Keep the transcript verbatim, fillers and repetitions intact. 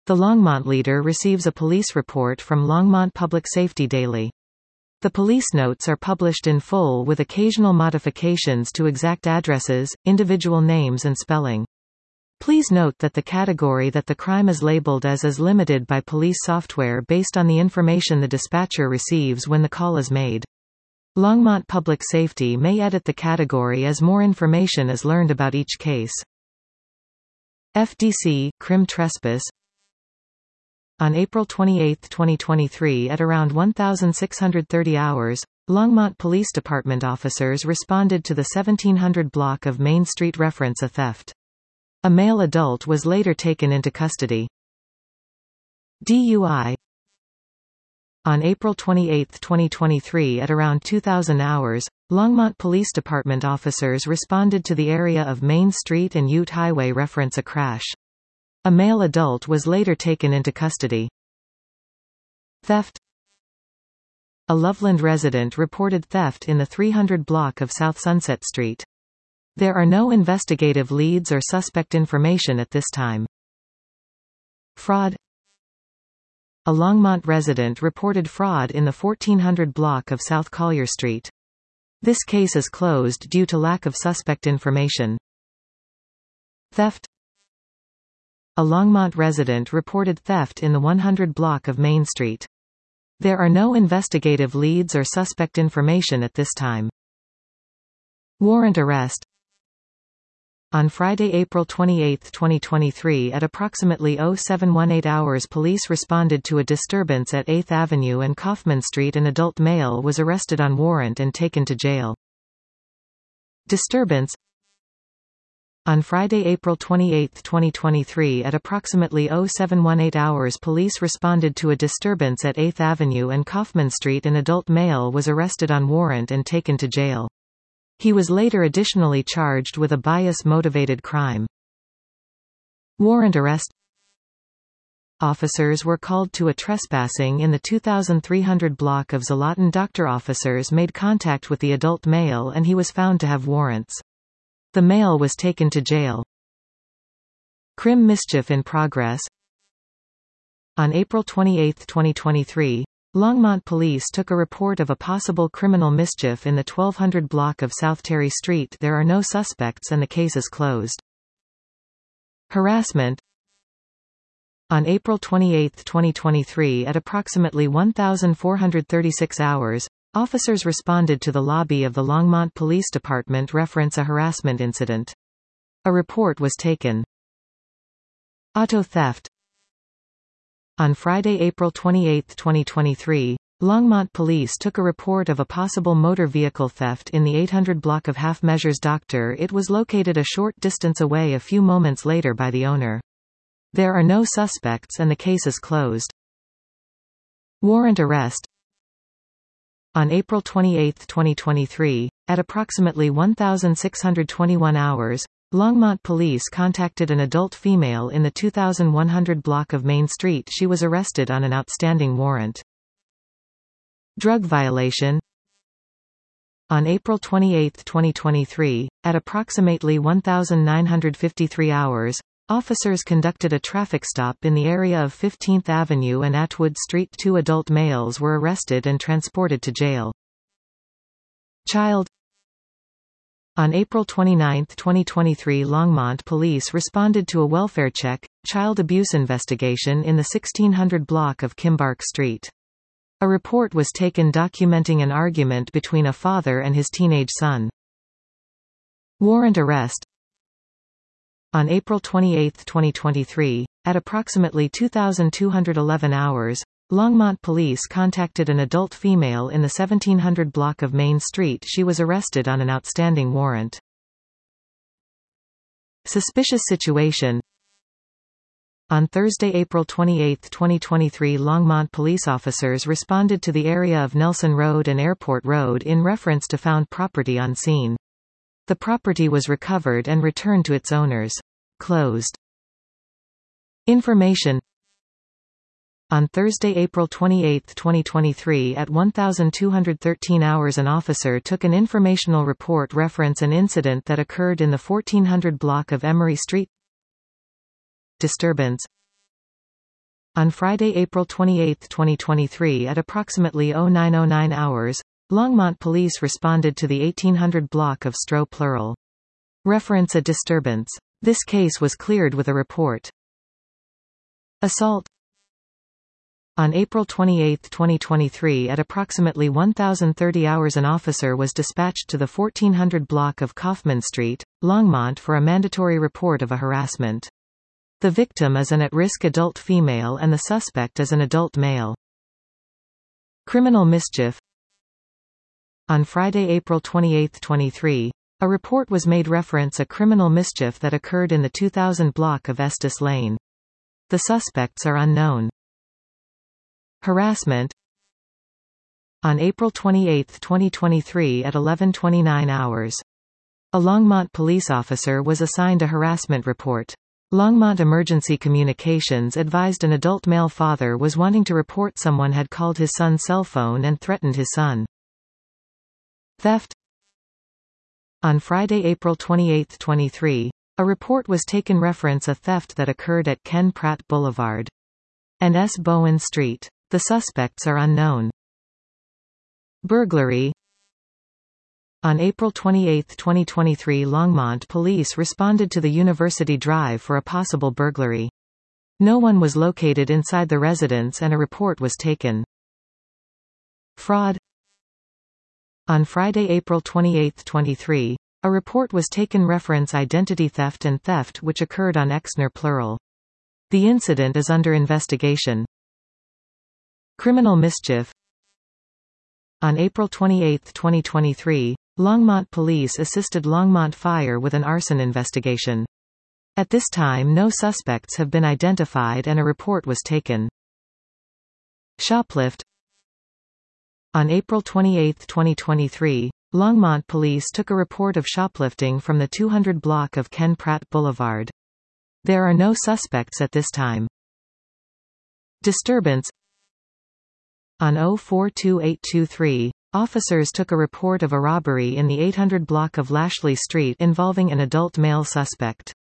The Longmont leader receives a police report from Longmont Public Safety Daily. The police notes are published in full with occasional modifications to exact addresses, individual names and spelling. Please note that the category that the crime is labeled as is limited by police software based on the information the dispatcher receives when the call is made. Longmont Public Safety may edit the category as more information is learned about each case. F D C, Crim Trespass. On April twenty-eighth twenty twenty-three at around sixteen thirty hours, Longmont Police Department officers responded to the seventeen hundred block of Main Street reference a theft. A male adult was later taken into custody. D U I. On April twenty-eighth twenty twenty-three at around two thousand hours, Longmont Police Department officers responded to the area of Main Street and Ute Highway reference a crash. A male adult was later taken into custody. Theft. A Loveland resident reported theft in the three hundred block of South Sunset Street. There are no investigative leads or suspect information at this time. Fraud. A Longmont resident reported fraud in the fourteen hundred block of South Collier Street. This case is closed due to lack of suspect information. Theft. A Longmont resident reported theft in the one hundred block of Main Street. There are no investigative leads or suspect information at this time. Warrant arrest. On Friday, April twenty-eighth twenty twenty-three at approximately oh seven eighteen hours, police responded to a disturbance at eighth Avenue and Kaufman Street. An adult male was arrested on warrant and taken to jail. Disturbance. On Friday, April twenty-eighth twenty twenty-three at approximately oh seven eighteen hours, police responded to a disturbance at eighth Avenue and Kaufman Street. An adult male was arrested on warrant and taken to jail. He was later additionally charged with a bias-motivated crime. Warrant arrest. Officers were called to a trespassing in the two thousand three hundred block of Zlatan. Doctor officers made contact with the adult male and he was found to have warrants. The male was taken to jail. Crim mischief in progress. On April twenty-eighth twenty twenty-three, Longmont police took a report of a possible criminal mischief in the twelve hundred block of South Terry Street. There are no suspects and the case is closed. Harassment. On April twenty-eighth twenty twenty-three at approximately fourteen thirty-six hours, officers responded to the lobby of the Longmont Police Department reference a harassment incident. A report was taken. Auto theft. On Friday, April twenty-eighth twenty twenty-three, Longmont police took a report of a possible motor vehicle theft in the eight hundred block of Half Measures. Doctor It was located a short distance away a few moments later by the owner. There are no suspects and the case is closed. Warrant arrest. On April twenty-eighth twenty twenty-three, at approximately sixteen twenty-one hours, Longmont police contacted an adult female in the two thousand one hundred block of Main Street. She was arrested on an outstanding warrant. Drug violation. On April twenty-eighth twenty twenty-three, at approximately nineteen fifty-three hours, officers conducted a traffic stop in the area of fifteenth Avenue and Atwood Street. Two adult males were arrested and transported to jail. Child. On April twenty-ninth twenty twenty-three, Longmont police responded to a welfare check, child abuse investigation in the sixteen hundred block of Kimbark Street. A report was taken documenting an argument between a father and his teenage son. Warrant arrest. On April twenty-eighth twenty twenty-three, at approximately two thousand two hundred eleven hours, Longmont police contacted an adult female in the seventeen hundred block of Main Street. She was arrested on an outstanding warrant. Suspicious situation. On Thursday, April twenty-eighth twenty twenty-three, Longmont police officers responded to the area of Nelson Road and Airport Road in reference to found property on scene. The property was recovered and returned to its owners. Closed. Information. On Thursday, April twenty-eighth twenty twenty-three at twelve thirteen hours, an officer took an informational report reference an incident that occurred in the fourteen hundred block of Emery Street. Disturbance. On Friday, April twenty-eighth, twenty twenty-three at approximately oh nine oh nine hours, Longmont police responded to the eighteen hundred block of Stroh plural. Reference a disturbance. This case was cleared with a report. Assault. On April twenty-eighth, twenty twenty-three at approximately one thousand thirty hours an officer was dispatched to the fourteen hundred block of Kaufman Street, Longmont for a mandatory report of a harassment. The victim is an at-risk adult female and the suspect is an adult male. Criminal mischief. On Friday, April twenty-eighth, twenty-three, a report was made reference a criminal mischief that occurred in the two thousand block of Estes Lane. The suspects are unknown. Harassment. On April twenty-eighth, twenty twenty-three at eleven twenty-nine hours, a Longmont police officer was assigned a harassment report. Longmont Emergency Communications advised an adult male father was wanting to report someone had called his son's cell phone and threatened his son. Theft. On Friday, April twenty-eighth, twenty-three, a report was taken reference a theft that occurred at Ken Pratt Boulevard and S. Bowen Street. The suspects are unknown. Burglary. On April twenty-eighth, twenty twenty-three, Longmont police responded to the University Drive for a possible burglary. No one was located inside the residence and a report was taken. Fraud. On Friday, April twenty-eighth, twenty-three, a report was taken reference identity theft and theft which occurred on Exner plural. The incident is under investigation. Criminal mischief. On April twenty-eighth, twenty twenty-three, Longmont police assisted Longmont Fire with an arson investigation. At this time no suspects have been identified and a report was taken. Shoplift. On April twenty-eighth, twenty twenty-three, Longmont police took a report of shoplifting from the two hundred block of Ken Pratt Boulevard. There are no suspects at this time. Disturbance. On oh four two eight two three, officers took a report of a robbery in the eight hundred block of Lashley Street involving an adult male suspect.